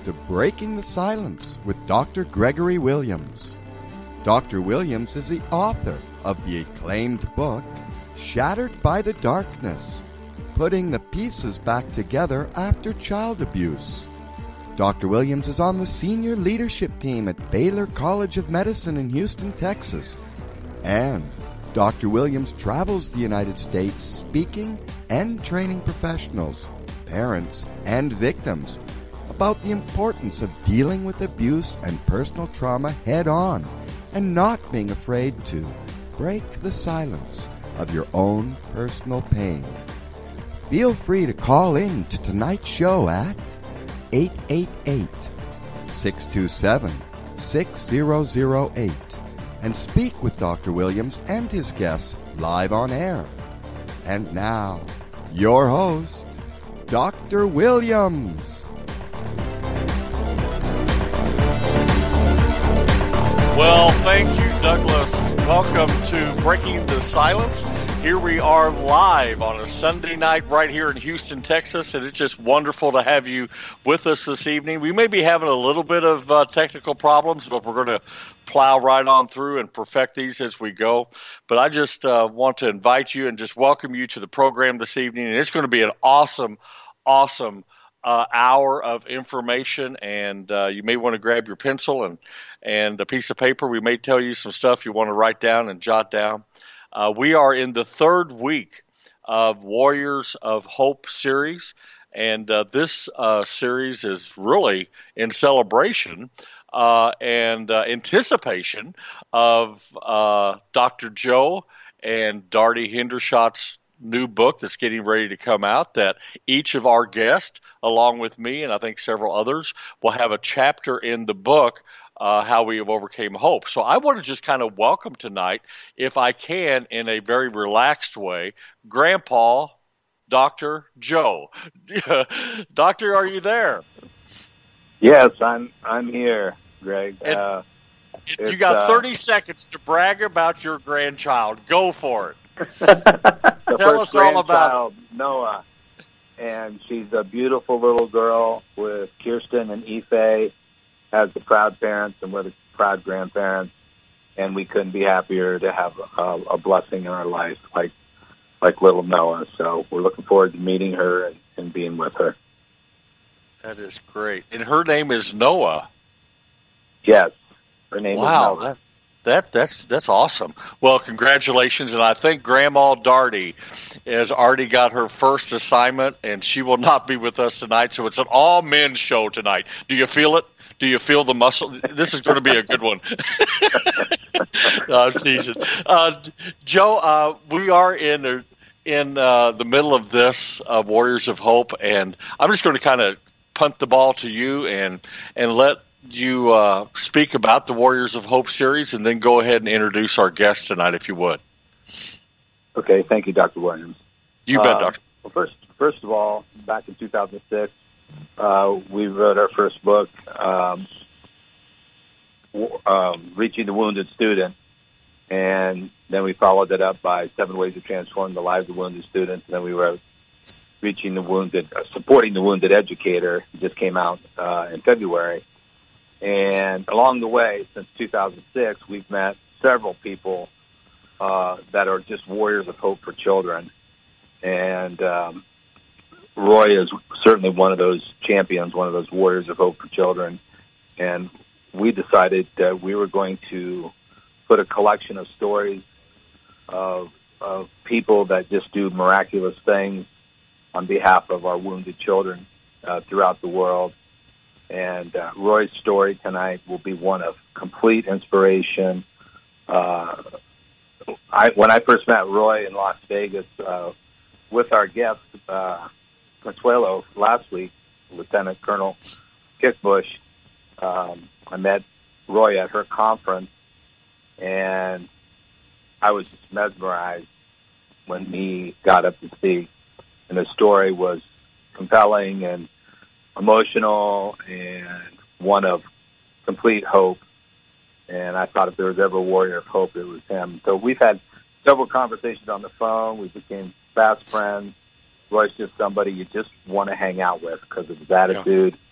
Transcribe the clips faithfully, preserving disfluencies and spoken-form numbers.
to Breaking the Silence with Doctor Gregory Williams. Doctor Williams is the author of the acclaimed book, Shattered by the Darkness, Putting the Pieces Back Together After Child Abuse. Doctor Williams is on the senior leadership team at Baylor College of Medicine in Houston, Texas. And Doctor Williams travels the United States speaking and training professionals, parents, and victims about the importance of dealing with abuse and personal trauma head-on and not being afraid to break the silence of your own personal pain. Feel free to call in to tonight's show at eight eight eight, six two seven, six zero zero eight and speak with Doctor Williams and his guests live on air. And now, your host, Doctor Williams. Well, thank you, Douglas. Welcome to Breaking the Silence. Here we are live on a Sunday night right here in Houston, Texas, and it's just wonderful to have you with us this evening. We may be having a little bit of uh, technical problems, but we're going to plow right on through and perfect these as we go. But I just uh, want to invite you and just welcome you to the program this evening, and it's going to be an awesome, awesome Uh, hour of information, and uh, you may want to grab your pencil and, and a piece of paper. We may tell you some stuff you want to write down and jot down. Uh, we are in the third week of Warriors of Hope series, and uh, this uh, series is really in celebration uh, and uh, anticipation of uh, Doctor Joe and Darty Hendershot's new book that's getting ready to come out, that each of our guests, along with me and I think several others, will have a chapter in the book, uh, How We Have Overcame Hope. So I want to just kind of welcome tonight, if I can, in a very relaxed way, Grandpa, Doctor Joe. Doctor, are you there? Yes, I'm I'm here, Greg. And uh, you got thirty uh, seconds to brag about your grandchild. Go for it. the Tell first us all about it. Noah, and she's a beautiful little girl with Kirsten and Ife as the proud parents, and we're the proud grandparents, and we couldn't be happier to have a, a blessing in our life like like little Noah. So we're looking forward to meeting her and, and being with her. That is great. And her name is Noah. Yes, her name wow, is Noah. That- That that's that's awesome. Well, congratulations, and I think Grandma Darty has already got her first assignment, and she will not be with us tonight. So it's an all men's show tonight. Do you feel it? Do you feel the muscle? This is going to be a good one. No, I'm teasing. Uh, Joe, uh, we are in in uh, the middle of this uh, Warriors of Hope, and I'm just going to kind of punt the ball to you and and let you uh, speak about the Warriors of Hope series, and then go ahead and introduce our guest tonight, if you would. Okay, thank you, Doctor Williams. You bet, uh, Doctor Well, first, first of all, back in two thousand six, uh, we wrote our first book, um, um, Reaching the Wounded Student, and then we followed it up by Seven Ways to Transform the Lives of Wounded Students, and then we wrote Reaching the Wounded, uh, Supporting the Wounded Educator. It just came out uh, in February. And along the way, since two thousand six, we've met several people uh, that are just warriors of hope for children. And um, Roy is certainly one of those champions, one of those warriors of hope for children. And we decided that we were going to put a collection of stories of, of people that just do miraculous things on behalf of our wounded children uh, throughout the world. And uh, Roy's story tonight will be one of complete inspiration. Uh, I, when I first met Roy in Las Vegas uh, with our guest, uh, Consuelo, last week, Lieutenant Colonel Kickbush, um, I met Roy at her conference, and I was just mesmerized when he got up to speak. And the story was compelling and emotional and one of complete hope. And I thought if there was ever a warrior of hope, it was him. So we've had several conversations on the phone. We became fast friends. Roy's just somebody you just want to hang out with because of his attitude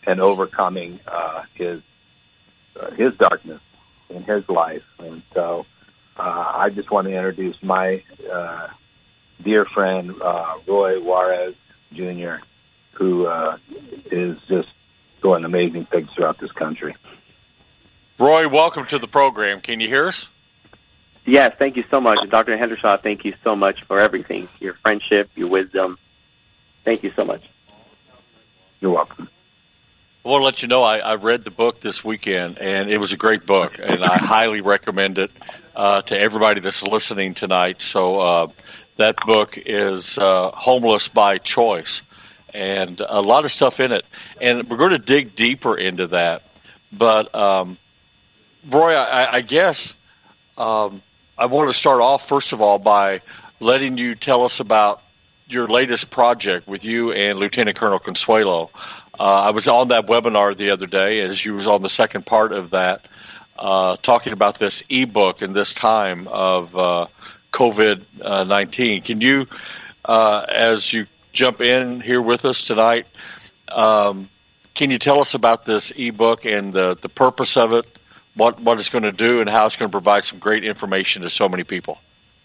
and overcoming uh, his uh, his darkness in his life. And so uh, I just want to introduce my uh, dear friend, uh, Roy Juarez Junior, who uh, is just doing amazing things throughout this country. Roy, welcome to the program. Can you hear us? Yes, thank you so much. Doctor Hendershaw, thank you so much for everything, your friendship, your wisdom. Thank you so much. You're welcome. I want to let you know I, I read the book this weekend, and it was a great book, and I highly recommend it uh, to everybody that's listening tonight. So uh, that book is uh, Homeless by Choice, and a lot of stuff in it. And we're going to dig deeper into that. But, um, Roy, I, I guess um, I want to start off, first of all, by letting you tell us about your latest project with you and Lieutenant Colonel Consuelo. Uh, I was on that webinar the other day, as you was on the second part of that, uh, talking about this ebook and this time of uh, COVID nineteen. Can you, uh, as you jump in here with us tonight, um, can you tell us about this ebook and the, the purpose of it, what, what it's going to do, and how it's going to provide some great information to so many people?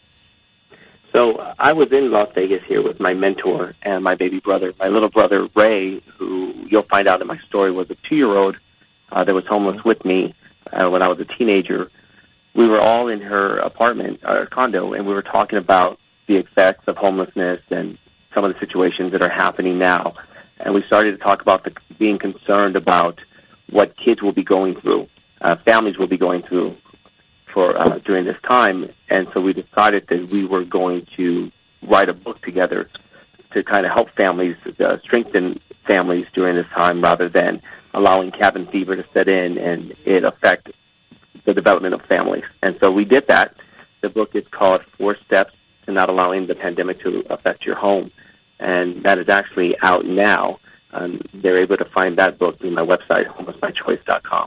So I was in Las Vegas here with my mentor and my baby brother. My little brother, Ray, who you'll find out in my story, was a two-year-old uh, that was homeless with me uh, when I was a teenager. We were all in her apartment, our condo, and we were talking about the effects of homelessness and some of the situations that are happening now. And we started to talk about the, being concerned about what kids will be going through, uh, families will be going through for uh, during this time. And so we decided that we were going to write a book together to kind of help families, uh, strengthen families during this time, rather than allowing cabin fever to set in and it affect the development of families. And so we did that. The book is called Four Steps to Not Allowing the Pandemic to Affect Your Home. And that is actually out now. Um, they're able to find that book through my website, homeless by choice dot com.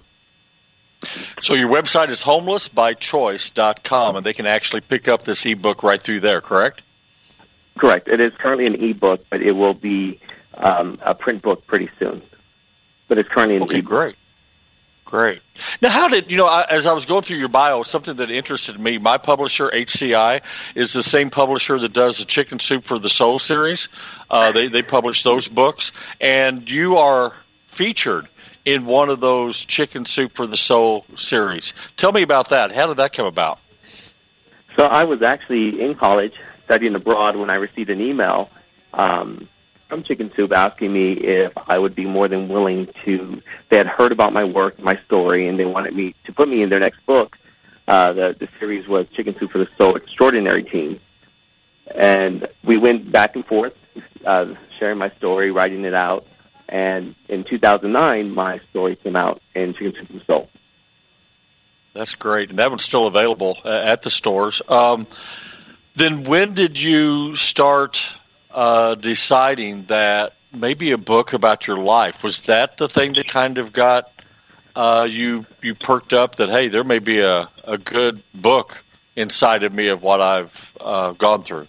So your website is homeless by choice dot com, and they can actually pick up this ebook right through there, correct? Correct. It is currently an ebook, but it will be um, a print book pretty soon. But it's currently an okay, ebook. Great. Great. Now, how did, you know, I, as I was going through your bio, something that interested me, my publisher, H C I, is the same publisher that does the Chicken Soup for the Soul series. Uh, they, they publish those books, and you are featured in one of those Chicken Soup for the Soul series. Tell me about that. How did that come about? So I was actually in college studying abroad when I received an email um, from Chicken Soup asking me if I would be more than willing to, they had heard about my work, my story, and they wanted me to put me in their next book. Uh, the, the series was Chicken Soup for the Soul Extraordinary Team. And we went back and forth, uh, sharing my story, writing it out. And in two thousand nine, my story came out in Chicken Soup for the Soul. That's great. And that one's still available at the stores. Um, then when did you start uh, deciding that maybe a book about your life? Was that the thing that kind of got uh, you you perked up that, hey, there may be a, a good book inside of me of what I've uh, gone through?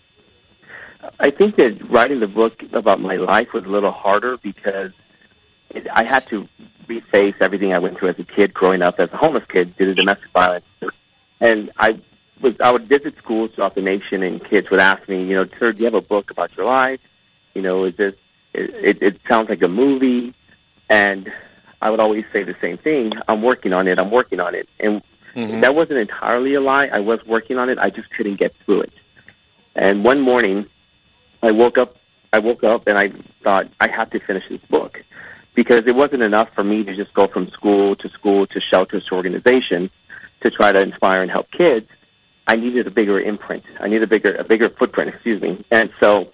I think that writing the book about my life was a little harder because it, I had to reface everything I went through as a kid growing up as a homeless kid due to domestic violence. And I was I would visit schools throughout the nation, and kids would ask me, you know, sir, do you have a book about your life? You know, is this, it, it, it sounds like a movie. And I would always say the same thing, I'm working on it, I'm working on it. And mm-hmm. that wasn't entirely a lie. I was working on it. I just couldn't get through it. And one morning, I woke up. I woke up and I thought I have to finish this book because it wasn't enough for me to just go from school to school to shelters to organizations to try to inspire and help kids. I needed a bigger imprint. I needed a bigger a bigger footprint. Excuse me. And so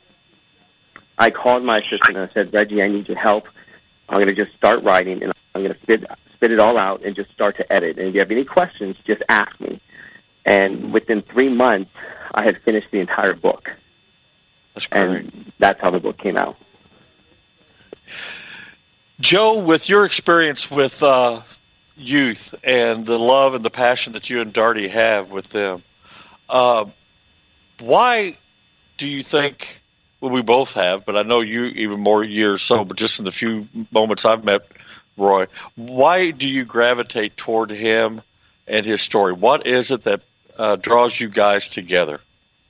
I called my assistant and I said, Reggie, I need your help. I'm going to just start writing and I'm going to spit spit it all out and just start to edit. And if you have any questions, just ask me. And within three months, I had finished the entire book. That's great. And that's how the book came out. Joe, with your experience with uh, youth and the love and the passion that you and Darty have with them, uh, why do you think well, we both have, but I know you even more years so, but just in the few moments I've met Roy, why do you gravitate toward him and his story? What is it that uh, draws you guys together?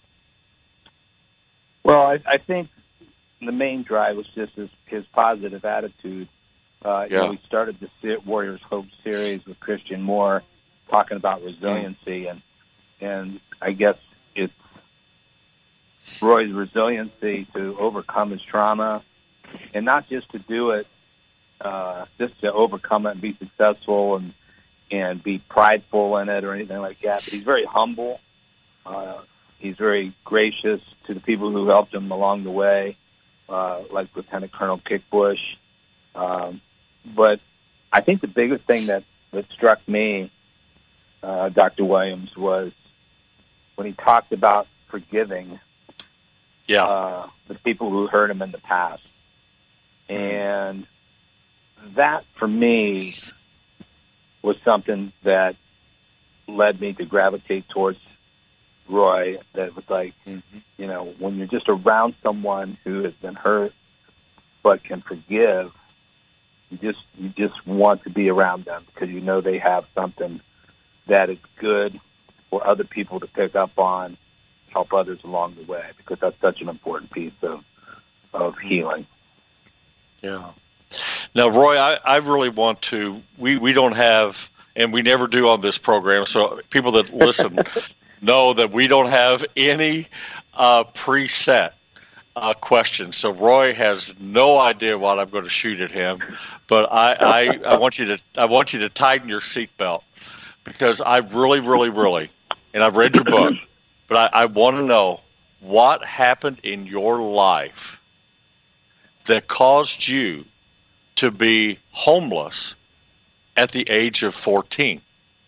Well, I, I think the main drive was just his, his positive attitude. Uh, yeah. You know, we started the Warriors Hope series with Christian Moore talking about resiliency, and and I guess it's Roy's resiliency to overcome his trauma, and not just to do it, uh, just to overcome it and be successful and and be prideful in it or anything like that. But he's very humble. Uh, he's very gracious to the people who helped him along the way, uh, like Lieutenant Colonel Kick Bush. Um, but I think the biggest thing that, that struck me, uh, Doctor Williams, was when he talked about forgiving yeah. uh, the people who hurt him in the past. And that, for me, was something that led me to gravitate towards Roy, that was like, mm-hmm. you know, when you're just around someone who has been hurt but can forgive, you just you just want to be around them because you know they have something that is good for other people to pick up on, help others along the way, because that's such an important piece of of healing. Yeah. Now, Roy, I, I really want to, we, we don't have, and we never do on this program, so people that listen know that we don't have any uh, preset uh, questions. So Roy has no idea what I'm going to shoot at him, but I, I, I want you to I want you to tighten your seatbelt, because I really, really, really, and I've read your book, but I, I want to know what happened in your life that caused you to be homeless at the age of fourteen.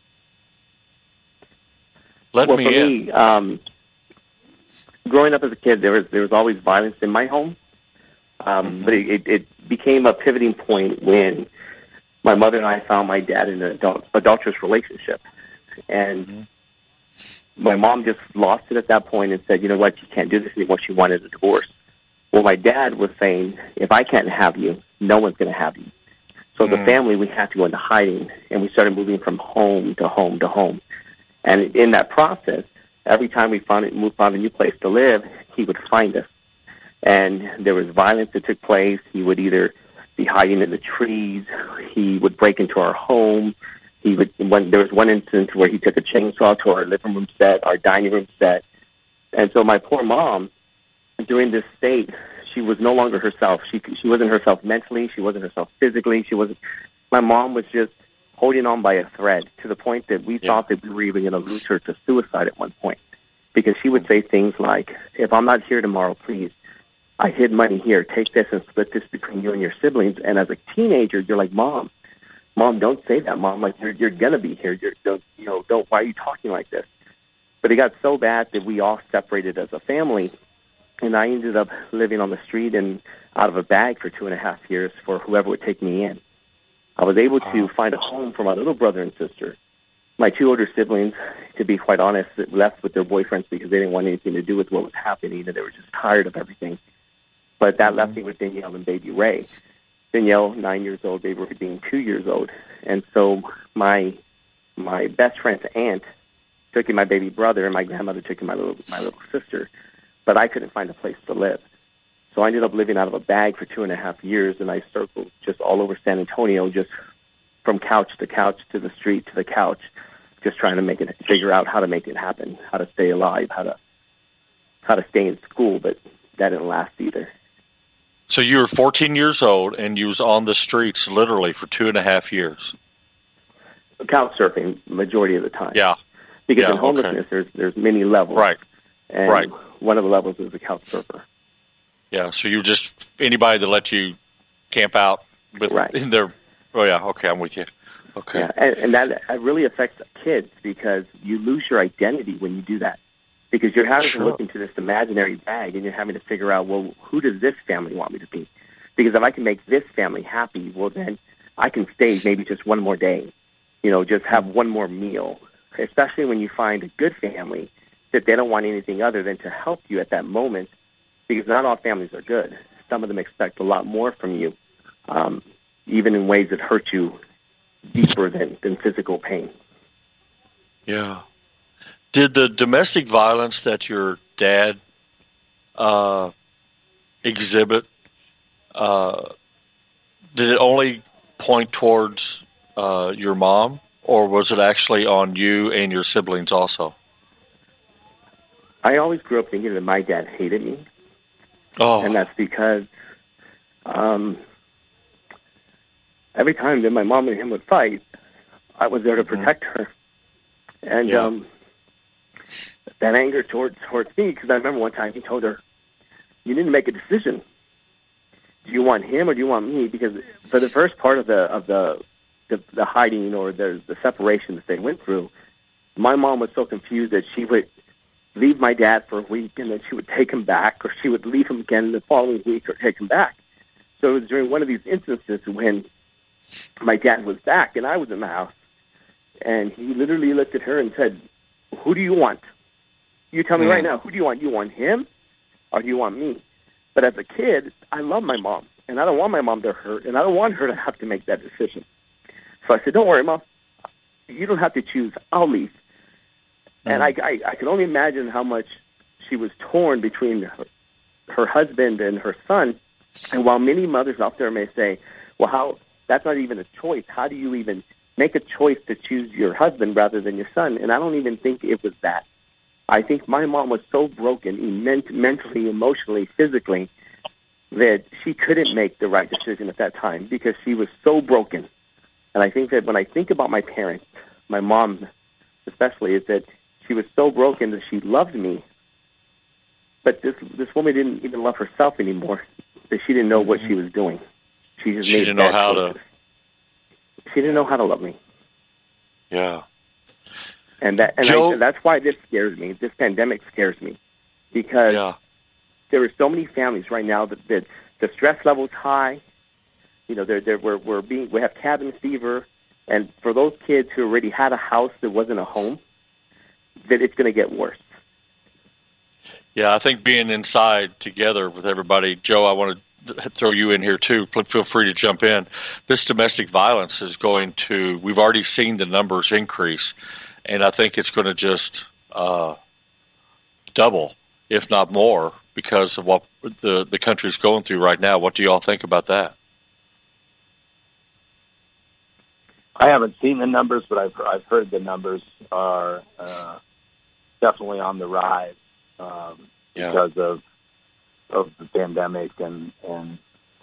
Let well, me for in. Me, um, growing up as a kid, there was there was always violence in my home, um, mm-hmm. but it, it, it became a pivoting point when my mother and I found my dad in an adult, adulterous relationship, and mm-hmm. my mom just lost it at that point and said, "You know what? You can't do this anymore." She wanted a divorce. Well, my dad was saying, "If I can't have you, no one's going to have you." So mm-hmm. the family, we had to go into hiding, and we started moving from home to home to home. And in that process, every time we found it, moved found a new place to live, he would find us. And there was violence that took place. He would either be hiding in the trees. He would break into our home. He would. When, there was one instance where he took a chainsaw to our living room set, our dining room set. And so my poor mom, during this state, she was no longer herself. She she wasn't herself mentally. She wasn't herself physically. She wasn't. My mom was just holding on by a thread, to the point that we yeah. thought that we were even going to lose her to suicide at one point, because she would say things like, "If I'm not here tomorrow, please, I hid money here. Take this and split this between you and your siblings." And as a teenager, you're like, "Mom, Mom, don't say that, Mom. Like you're you're gonna be here. You're don't you know don't. Why are you talking like this?" But it got so bad that we all separated as a family, and I ended up living on the street and out of a bag for two and a half years for whoever would take me in. I was able to find a home for my little brother and sister. My two older siblings, to be quite honest, left with their boyfriends because they didn't want anything to do with what was happening, and they were just tired of everything. But that left me with Danielle and baby Ray. Danielle, nine years old, baby Ray being two years old. And so my my best friend's aunt took in my baby brother, and my grandmother took in my little my little sister. But I couldn't find a place to live. So I ended up living out of a bag for two and a half years, and I circled just all over San Antonio, just from couch to couch to the street to the couch, just trying to make it, figure out how to make it happen, how to stay alive, how to how to stay in school, but that didn't last either. So you were fourteen years old, and you was on the streets literally for two and a half years. Couch surfing, majority of the time. Yeah. Because yeah, in homelessness, okay. there's there's many levels. Right. And right. one of the levels is the couch surfer. Yeah, so you just, anybody that let you camp out with right. in their, oh yeah, okay, I'm with you. Okay. Yeah, and, and that, that really affects kids, because you lose your identity when you do that. Because you're having sure. to look into this imaginary bag, and you're having to figure out, well, who does this family want me to be? Because if I can make this family happy, well, then I can stay maybe just one more day, you know, just have one more meal, especially when you find a good family that they don't want anything other than to help you at that moment, because not all families are good. Some of them expect a lot more from you, um, even in ways that hurt you deeper than, than physical pain. Yeah. Did the domestic violence that your dad uh, exhibit, uh, did it only point towards uh, your mom, or was it actually on you and your siblings also? I always grew up thinking that my dad hated me. Oh. And that's because um, every time that my mom and him would fight, I was there to protect mm-hmm. her. And yeah. um, that anger towards towards me, because I remember one time he told her, "You need to make a decision. Do you want him or do you want me?" Because for the first part of the of the the, the hiding or the the separation that they went through, my mom was so confused that she would leave my dad for a week, and then she would take him back, or she would leave him again the following week, or take him back. So it was during one of these instances when my dad was back, and I was in the house, and he literally looked at her and said, "Who do you want? You tell me mm-hmm. right now, who do you want? You want him, or do you want me?" But as a kid, I love my mom, and I don't want my mom to hurt, and I don't want her to have to make that decision. So I said, "Don't worry, Mom. You don't have to choose. I'll leave." And I, I, I can only imagine how much she was torn between her, her husband and her son. And while many mothers out there may say, well, how that's not even a choice. How do you even make a choice to choose your husband rather than your son? And I don't even think it was that. I think my mom was so broken ment- mentally, emotionally, physically, that she couldn't make the right decision at that time because she was so broken. And I think that when I think about my parents, my mom especially, is that she was so broken that she loved me, but this this woman didn't even love herself anymore. That she didn't know what she was doing. She just she made didn't know how choices. to. She didn't know how to love me. Yeah, and that and Joe, I, that's why this scares me. This pandemic scares me because yeah. there are so many families right now that, that the stress level's high. You know, they're, they're, we're we're being we have cabin fever, and for those kids who already had a house that wasn't a home, that it's going to get worse. Yeah, I think being inside together with everybody, Joe, I want to throw you in here too. Feel free to jump in. This domestic violence is going to, we've already seen the numbers increase, and I think it's going to just uh, double, if not more, because of what the, the country's going through right now. What do you all think about that? I haven't seen the numbers, but I've I've heard the numbers are uh, definitely on the rise um, yeah. because of of the pandemic, and and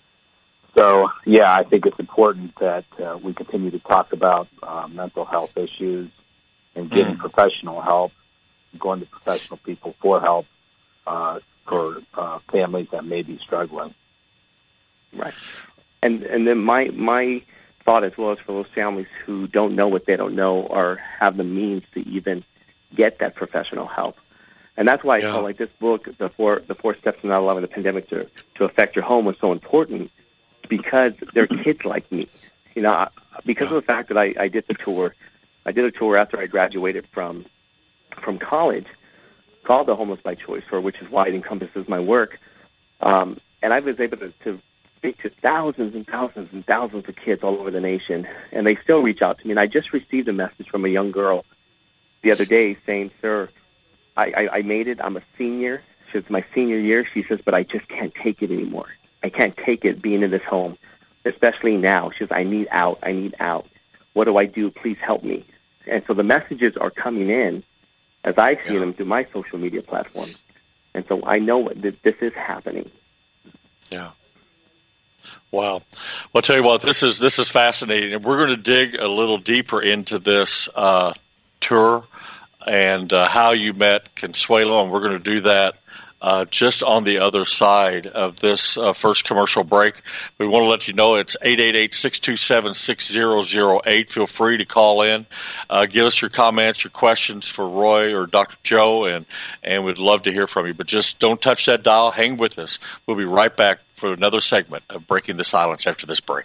so yeah, I think it's important that uh, we continue to talk about uh, mental health issues and getting mm. professional help, going to professional people for help uh, for uh, families that may be struggling. Right, and and then my my. thought as well as for those families who don't know what they don't know or have the means to even get that professional help. And that's why yeah. I felt like this book, The Four the Four Steps to Not Allowing the Pandemic to, to Affect Your Home, was so important because they're kids like me. You know, because yeah. of the fact that I, I did the tour, I did a tour after I graduated from from college called the Homeless by Choice Tour, which is why it encompasses my work. Um, and I was able to, to speak to thousands and thousands and thousands of kids all over the nation, and they still reach out to me. And I just received a message from a young girl the other day saying, "Sir, I, I, I made it. I'm a senior. It's my senior year." She says, "But I just can't take it anymore. I can't take it being in this home, especially now." She says, "I need out. I need out. What do I do? Please help me." And so the messages are coming in as I see yeah. them through my social media platforms. And so I know that this is happening. Yeah. Wow. Well, I'll tell you what, this is this is fascinating. And we're going to dig a little deeper into this uh, tour and uh, how you met Consuelo, and we're going to do that uh, just on the other side of this uh, first commercial break. We want to let you know it's eight eight eight, six two seven, six zero zero eight. Feel free to call in. Uh, give us your comments, your questions for Roy or Doctor Joe, and, and we'd love to hear from you. But just don't touch that dial. Hang with us. We'll be right back for another segment of Breaking the Silence after this break.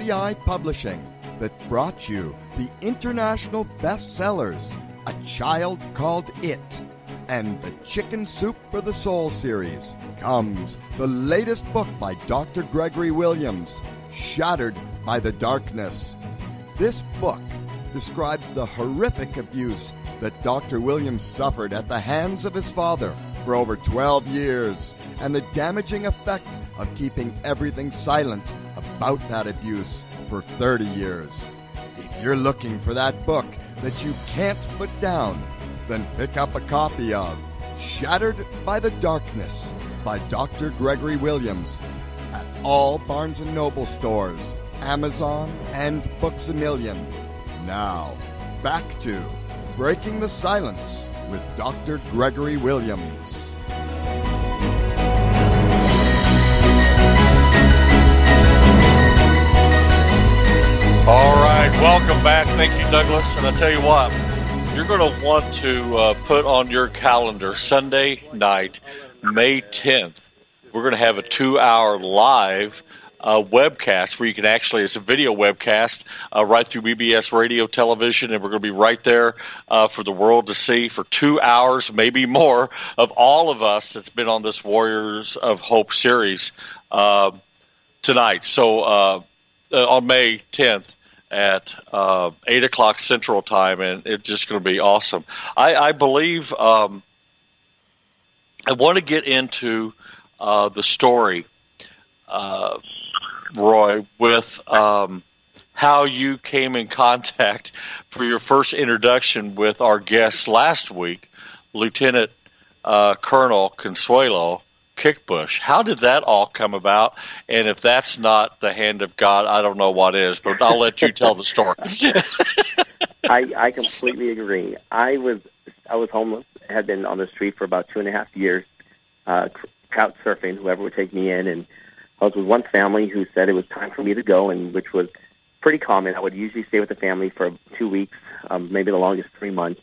T I Publishing that brought you the international bestsellers, A Child Called It, and the Chicken Soup for the Soul series, comes the latest book by Doctor Gregory Williams, Shattered by the Darkness. This book describes the horrific abuse that Doctor Williams suffered at the hands of his father for over twelve years, and the damaging effect of keeping everything silent about that abuse for thirty years. If you're looking for that book that you can't put down, then pick up a copy of Shattered by the Darkness by Doctor Gregory Williams at all Barnes and Noble stores, Amazon, and Books A Million. Now, back to Breaking the Silence with Doctor Gregory Williams. All right, welcome back. Thank you, Douglas. And I tell you what, you're going to want to uh, put on your calendar Sunday night, May tenth. We're going to have a two-hour live uh, webcast where you can actually, it's a video webcast uh, right through B B S radio, television, and we're going to be right there uh, for the world to see for two hours, maybe more, of all of us that's been on this Warriors of Hope series uh, tonight. So uh, uh, on May tenth, at uh, eight o'clock Central Time, and it's just going to be awesome. I, I believe um, I want to get into uh, the story, uh, Roy, with um, how you came in contact for your first introduction with our guest last week, Lieutenant uh, Colonel Consuelo Kickbush. How did that all come about? And if that's not the hand of God, I don't know what is, but I'll let you tell the story. I, I completely agree. I was I was homeless, had been on the street for about two and a half years, uh, couch surfing, whoever would take me in, and I was with one family who said it was time for me to go, and which was pretty common. I would usually stay with the family for two weeks, um, maybe the longest three months.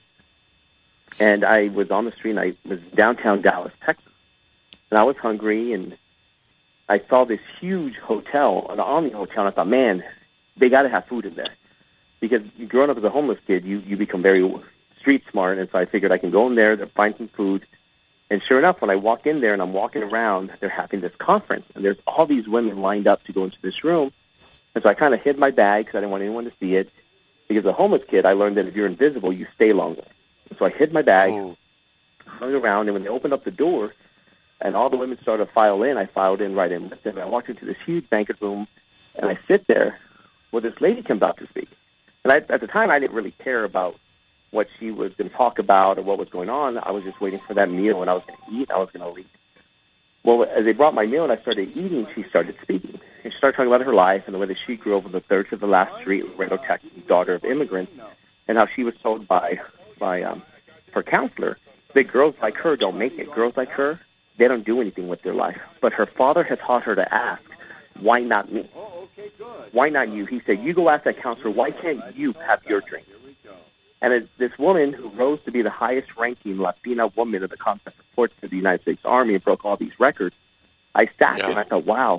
And I was on the street, and I was downtown Dallas, Texas. And I was hungry, and I saw this huge hotel, an Omni Hotel, and I thought, man, they got to have food in there. Because growing up as a homeless kid, you, you become very street smart, and so I figured I can go in there, find some food. And sure enough, when I walk in there and I'm walking around, they're having this conference, and there's all these women lined up to go into this room. And so I kind of hid my bag because I didn't want anyone to see it. Because as a homeless kid, I learned that if you're invisible, you stay longer. And so I hid my bag, oh. hung around, and when they opened up the door, and all the women started to file in, I filed in right in with them. I walked into this huge banquet room, and I sit there. Well, this lady comes out to speak. And I, at the time, I didn't really care about what she was going to talk about or what was going on. I was just waiting for that meal, and I was going to eat, and I was going to leave. Well, as they brought my meal and I started eating, she started speaking. And she started talking about her life and the way that she grew up in the third to the last street, Laredo, Texas, daughter of immigrants, and how she was told by, by um, her counselor that girls like her don't make it. Girls like her, they don't do anything with their life. But her father had taught her to ask, why not me? Why not you? He said, you go ask that counselor, why can't you have your drink? And as this woman who rose to be the highest-ranking Latina woman of the combat reports to the United States Army and broke all these records, I sat yeah. and I thought, wow,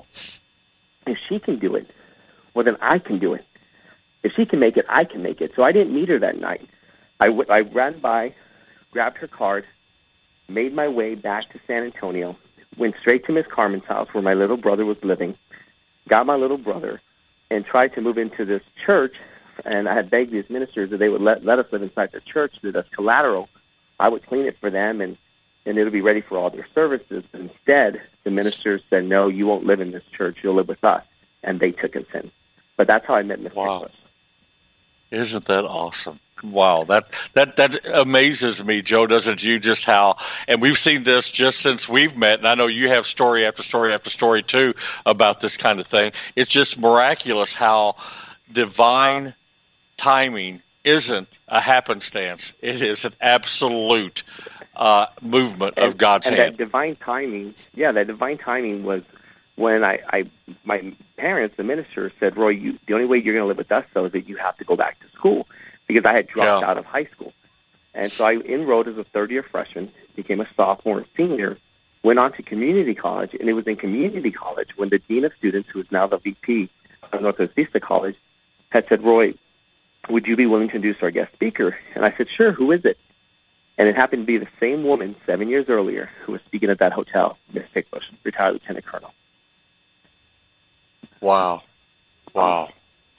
if she can do it, well, then I can do it. If she can make it, I can make it. So I didn't meet her that night. I, w- I ran by, grabbed her card, made my way back to San Antonio, went straight to Miss Carmen's house where my little brother was living, got my little brother, and tried to move into this church. And I had begged these ministers that they would let, let us live inside the church, that as collateral, I would clean it for them, and, and it would be ready for all their services. But instead, the ministers said, no, you won't live in this church. You'll live with us. And they took us in. But that's how I met Mister Wow. Cliff. Isn't that awesome? Wow, that, that that amazes me, Joe, doesn't you? Just how, and we've seen this just since we've met, and I know you have story after story after story, too, about this kind of thing. It's just miraculous how divine timing isn't a happenstance. It is an absolute uh, movement and, of God's and hand. And that divine timing, yeah, that divine timing was when I, I my parents, the minister, said, Roy, you, the only way you're going to live with us, though, is that you have to go back to school, because I had dropped yeah. out of high school. And so I enrolled as a third-year freshman, became a sophomore and senior, went on to community college, and it was in community college when the dean of students, who is now the V P of North Coast Vista College, had said, Roy, would you be willing to introduce our guest speaker? And I said, sure, who is it? And it happened to be the same woman seven years earlier who was speaking at that hotel, Miss Ticklish, retired lieutenant colonel. Wow. Wow.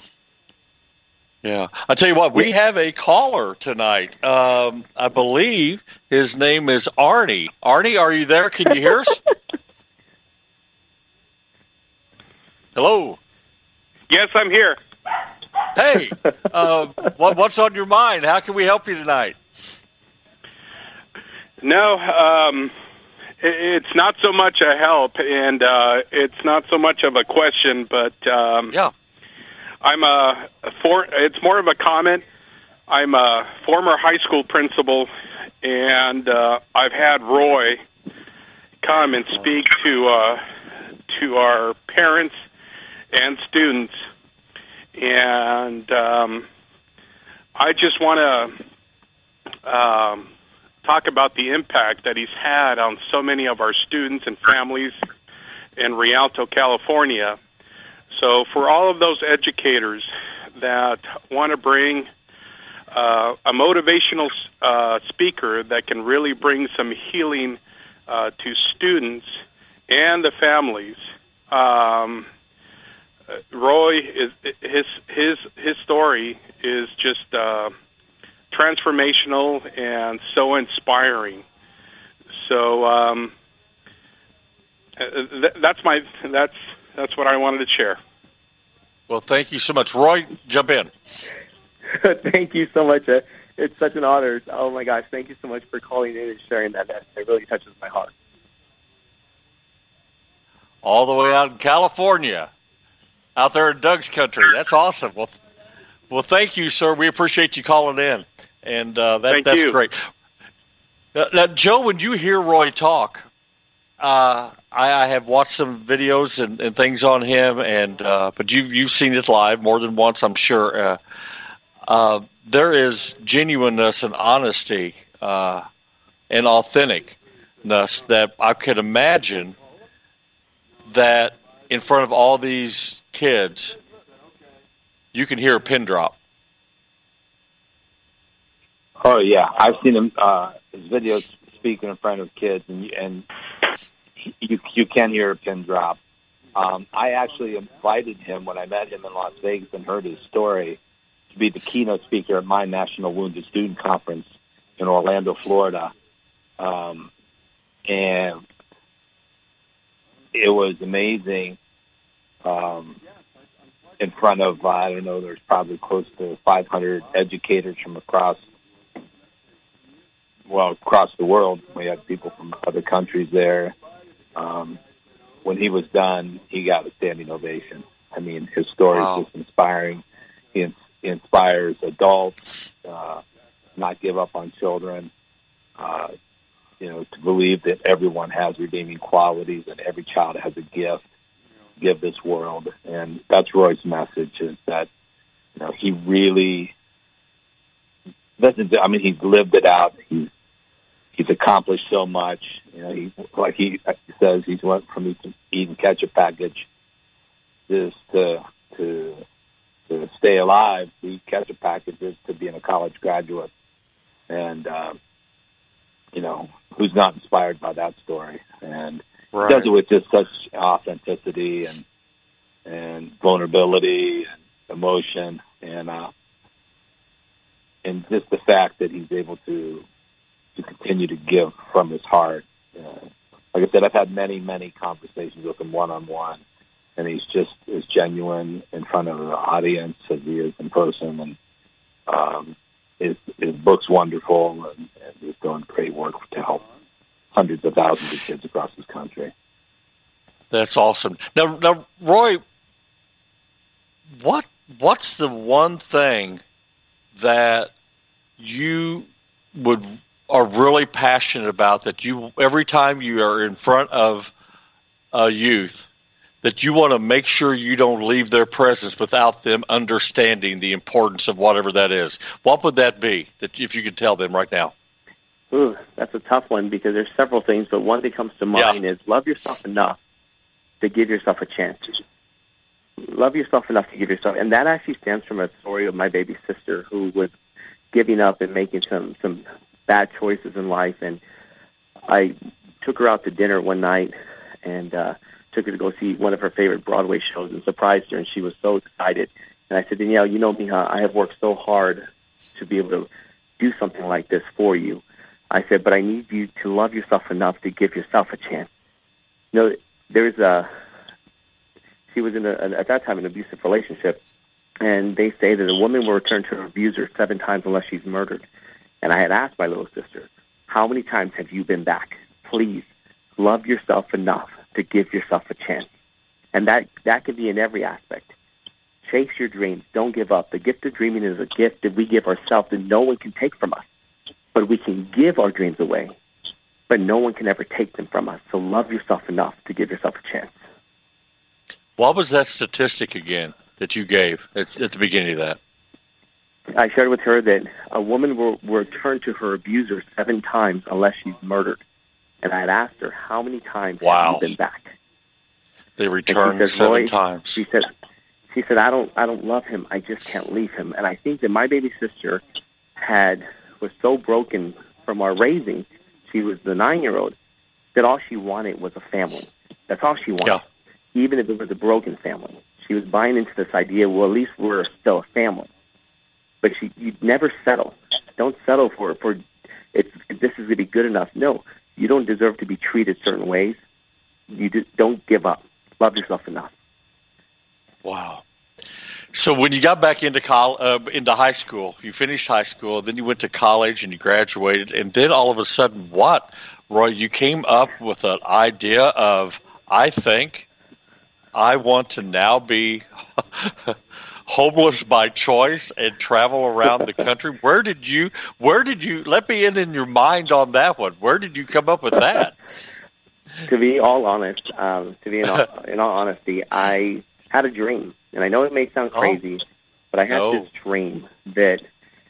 Yeah. I tell you what, we have a caller tonight. Um, I believe his name is Arnie. Arnie, are you there? Can you hear us? Hello. Yes, I'm here. Hey, uh, what, what's on your mind? How can we help you tonight? No, um, it, it's not so much a help, and uh, it's not so much of a question, but um, yeah, I'm a for. It's more of a comment. I'm a former high school principal, and uh, I've had Roy come and speak to uh, to our parents and students, and um, I just want to um, talk about the impact that he's had on so many of our students and families in Rialto, California. So for all of those educators that want to bring uh, a motivational uh, speaker that can really bring some healing uh, to students and the families, um, Roy is his his his story is just uh, transformational and so inspiring. So um, th- that's my that's that's what I wanted to share. Well, thank you so much, Roy. Jump in. Thank you so much. Uh, it's such an honor. Oh my gosh, thank you so much for calling in and sharing that. That it really touches my heart. All the way out in California. Out there in Doug's country. That's awesome. Well, well, thank you, sir. We appreciate you calling in, and uh, that, that's you. great. Now, now, Joe, when you hear Roy talk, uh, I, I have watched some videos and, and things on him, and uh, but you, you've seen it live more than once, I'm sure. Uh, uh, there is genuineness and honesty uh, and authenticness that I could imagine that in front of all these kids, you can hear a pin drop. Oh yeah, I've seen him uh, his videos speaking in front of kids, and you, and you you can hear a pin drop. Um, I actually invited him when I met him in Las Vegas and heard his story to be the keynote speaker at my National Wounded Student Conference in Orlando, Florida, um, and it was amazing. Um, in front of, uh, I don't know, there's probably close to five hundred educators from across, well, across the world. We had people from other countries there. Um, when he was done, he got a standing ovation. I mean, his story Wow. is just inspiring. He, ins- he inspires adults, uh, not give up on children, uh, you know, to believe that everyone has redeeming qualities and every child has a gift to give this world. And that's Roy's message, is that, you know, he really doesn't, I mean, he's lived it out. He's, he's accomplished so much. You know, he, like he says, he's went from eating, eating ketchup package just to, to, to stay alive, to eat ketchup packages, to being a college graduate. And, um, you know, who's not inspired by that story? And Right. he does it with just such authenticity and and vulnerability and emotion, and uh, and just the fact that he's able to to continue to give from his heart. Uh, like I said, I've had many, many conversations with him one-on-one, and he's just as genuine in front of the audience as he is in person. And um, his, his book's wonderful, and, and he's doing great work to help hundreds of thousands of kids across this country. That's awesome. Now, now, Roy, what what's the one thing that you would are really passionate about, that you every time you are in front of a youth, that you want to make sure you don't leave their presence without them understanding the importance of whatever that is? What would that be, that if you could tell them right now? Ooh, that's a tough one, because there's several things, but one that comes to mind Yeah. is love yourself enough to give yourself a chance. love yourself enough to give yourself. And that actually stems from a story of my baby sister who was giving up and making some, some bad choices in life. And I took her out to dinner one night and uh, took her to go see one of her favorite Broadway shows and surprised her, and she was so excited. And I said, Danielle, you know, Mija, I have worked so hard to be able to do something like this for you. I said, but I need you to love yourself enough to give yourself a chance. You know, there's a, she was in a, at that time, an abusive relationship, and they say that a woman will return to her abuser seven times unless she's murdered. And I had asked my little sister, how many times have you been back? Please love yourself enough to give yourself a chance. And that, that could be in every aspect. Chase your dreams. Don't give up. The gift of dreaming is a gift that we give ourselves that no one can take from us. But we can give our dreams away, but no one can ever take them from us. So love yourself enough to give yourself a chance. What was that statistic again that you gave at, at the beginning of that? I shared with her that a woman will, will return to her abuser seven times unless she's murdered. And I had asked her, how many times wow. have you been back? They returned says, seven times. She said, she said, I don't, I don't love him. I just can't leave him. And I think that my baby sister had was so broken from our raising. She was the nine-year-old that all she wanted was a family. That's all she wanted, yeah. Even if it was a broken family. She was buying into this idea, well, at least we're still a family. But she, you never settle. Don't settle for for it's this is going to be good enough. No, you don't deserve to be treated certain ways. You just don't give up. Love yourself enough. Wow. So when you got back into col- uh, into high school, you finished high school, then you went to college and you graduated, and then all of a sudden, what, Roy? You came up with an idea of, I think I want to now be homeless by choice and travel around the country. Where did you? Where did you? Let me in in your mind on that one. Where did you come up with that? To be all honest, um, to be in all, in all honesty, I had a dream. And I know it may sound crazy, oh, but I had no. this dream that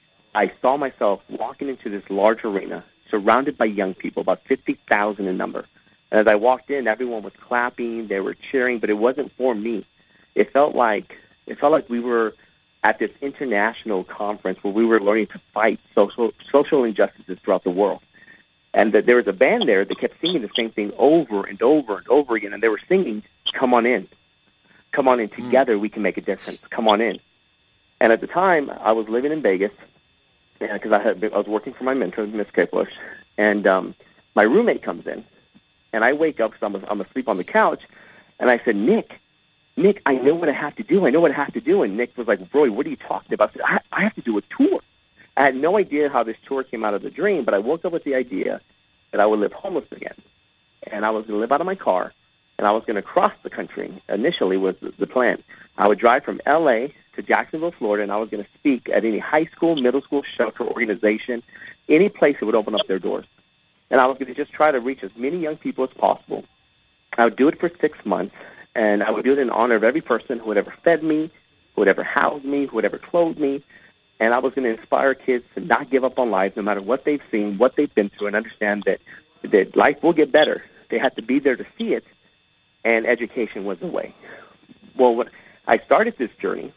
I saw myself walking into this large arena surrounded by young people, about fifty thousand in number. And as I walked in, everyone was clapping, they were cheering, but it wasn't for me. It felt like it felt like we were at this international conference where we were learning to fight social social injustices throughout the world. And that there was a band there that kept singing the same thing over and over and over again, and they were singing, "Come on in. Come on in, together we can make a difference. Come on in." And at the time, I was living in Vegas because I had I was working for my mentor, Miss Kaplush, and um, my roommate comes in, and I wake up because I'm, I'm asleep on the couch, and I said, Nick, Nick, I know what I have to do. I know what I have to do. And Nick was like, Roy, what are you talking about? I said, I, I have to do a tour. I had no idea how this tour came out of the dream, but I woke up with the idea that I would live homeless again, and I was going to live out of my car. And I was going to cross the country, initially was the plan. I would drive from L A to Jacksonville, Florida, and I was going to speak at any high school, middle school, shelter, organization, any place that would open up their doors. And I was going to just try to reach as many young people as possible. I would do it for six months, and I would do it in honor of every person who had ever fed me, who had ever housed me, who had ever clothed me. And I was going to inspire kids to not give up on life, no matter what they've seen, what they've been through, and understand that, that life will get better. They have to be there to see it. And education was the way. Well, when I started this journey,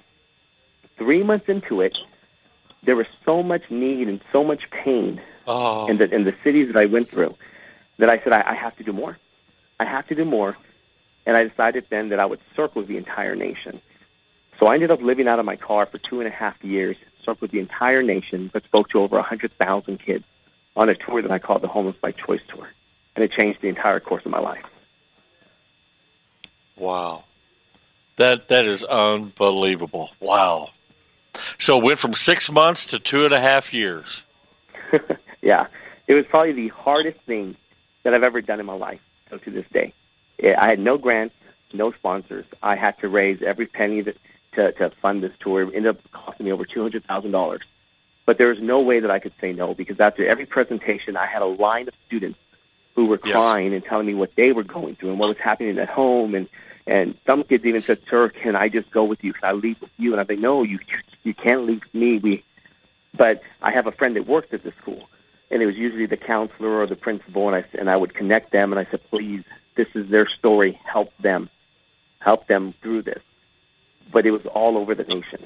three months into it, there was so much need and so much pain oh. in, the, in the cities that I went through that I said, I, I have to do more. I have to do more. And I decided then that I would circle the entire nation. So I ended up living out of my car for two and a half years, circled the entire nation, but spoke to over one hundred thousand kids on a tour that I called the Homeless by Choice Tour. And it changed the entire course of my life. Wow. That that is unbelievable. Wow. So it went from six months to two and a half years. Yeah. It was probably the hardest thing that I've ever done in my life, so to this day. I had no grants, no sponsors. I had to raise every penny that, to, to fund this tour. It ended up costing me over two hundred thousand dollars. But there was no way that I could say no, because after every presentation, I had a line of students who were crying yes. and telling me what they were going through and what was happening at home. And And some kids even said, "Sir, can I just go with you? Can I leave with you?" And I said, "No, you you can't leave with me." We, but I have a friend that works at the school, and it was usually the counselor or the principal, and I and I would connect them, and I said, "Please, this is their story. Help them, help them through this." but it was all over the nation.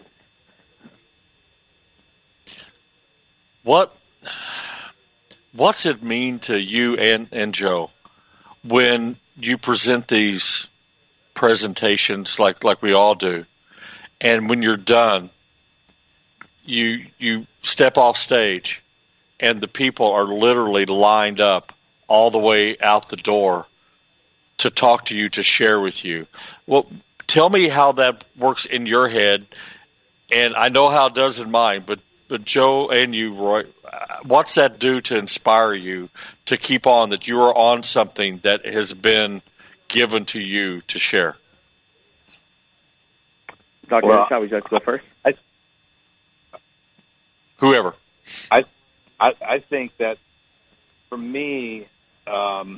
What What's it mean to you and, and Joe when you present these presentations like, like we all do, and when you're done, you you step off stage and the people are literally lined up all the way out the door to talk to you, to share with you? Well, tell me how that works in your head, and I know how it does in mine, but But Joe and you, Roy, what's that do to inspire you to keep on, that you are on something that has been given to you to share? Doctor Well, Henshaw, would you like to go first? I, Whoever. I, I, I think that for me, um,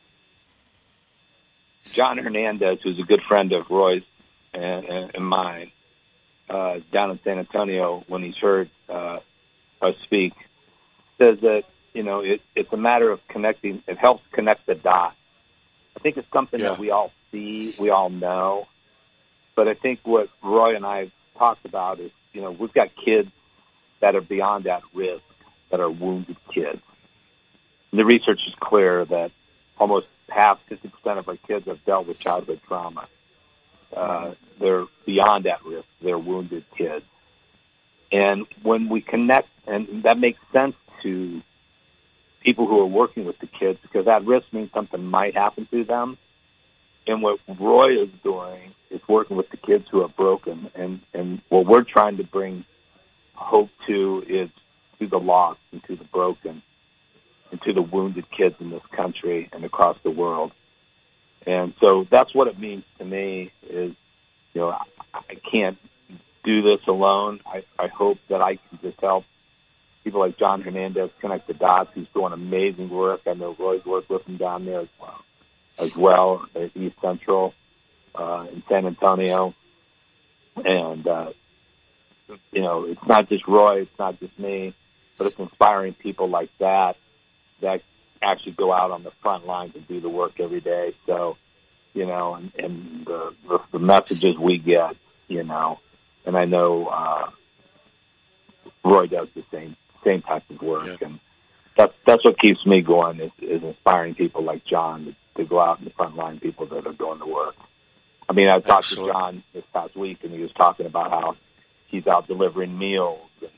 John Hernandez, who's a good friend of Roy's and, and, and mine, uh, down in San Antonio, when he's heard uh, us speak, says that, you know, it, it's a matter of connecting. It helps connect the dots. I think it's something Yeah. that we all see, we all know. But I think what Roy and I have talked about is, you know, we've got kids that are beyond that risk, that are wounded kids. And the research is clear that almost half, fifty percent of our kids have dealt with childhood trauma. Uh, they're beyond that risk. They're wounded kids. And when we connect, and that makes sense to people who are working with the kids, because that risk means something might happen to them. And what Roy is doing is working with the kids who are broken. And, and what we're trying to bring hope to is to the lost and to the broken and to the wounded kids in this country and across the world. And so that's what it means to me is, you know, I, I can't do this alone. I, I hope that I can just help people like John Hernandez connect the dots. He's doing amazing work. I know Roy's worked with him down there as well, as well at East Central uh, in San Antonio. And, uh, you know, it's not just Roy, it's not just me, but it's inspiring people like that that actually go out on the front lines and do the work every day. So, you know, and, and the, the, the messages we get, you know, and I know uh, Roy does the same same type of work, yeah. And that's that's what keeps me going is, is inspiring people like John to, to go out in the front line, people that are doing the work. I mean, I talked Absolutely. to John this past week, and he was talking about how he's out delivering meals. And,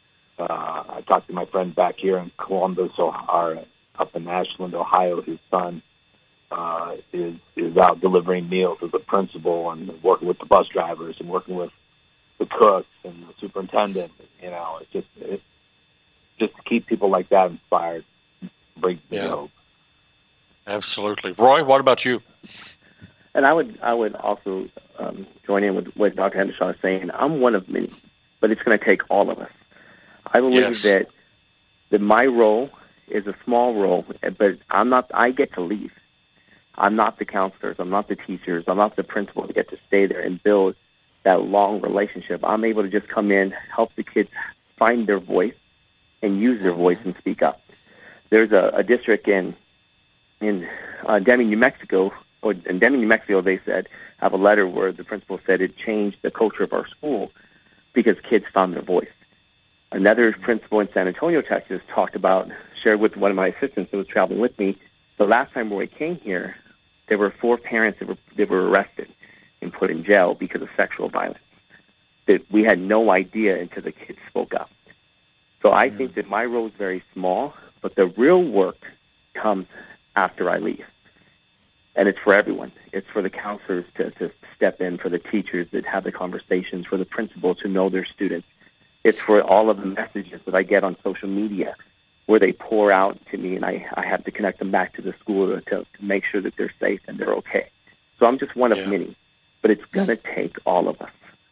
uh, I talked to my friend back here in Columbus, Ohio, up in Ashland, Ohio. His son uh, is is out delivering meals as a principal and working with the bus drivers and working with the cooks and the superintendent. You know, it's just it's just to keep people like that inspired, bring yeah. hope. Absolutely, Roy. What about you? And I would I would also um, join in with what Doctor Henderson is saying. I'm one of many, but it's going to take all of us. I believe yes. that that my role is a small role, but I'm not. I get to leave. I'm not the counselors. I'm not the teachers. I'm not the principal to get to stay there and build that long relationship. I'm able to just come in, help the kids find their voice, and use their voice and speak up. There's a, a district in in uh, Deming, New Mexico. Or in Deming, New Mexico, they said, have a letter where the principal said it changed the culture of our school because kids found their voice. Another principal in San Antonio, Texas, talked about, shared with one of my assistants that was traveling with me, the last time Roy came here, there were four parents that were, that were arrested and put in jail because of sexual violence. That we had no idea until the kids spoke up. So I mm-hmm. think that my role is very small, but the real work comes after I leave. And it's for everyone. It's for the counselors to, to step in, for the teachers that have the conversations, for the principal to know their students. It's for all of the messages that I get on social media where they pour out to me, and I, I have to connect them back to the school to, to, to make sure that they're safe and they're okay. So I'm just one of yeah. many, but it's going to take all of us.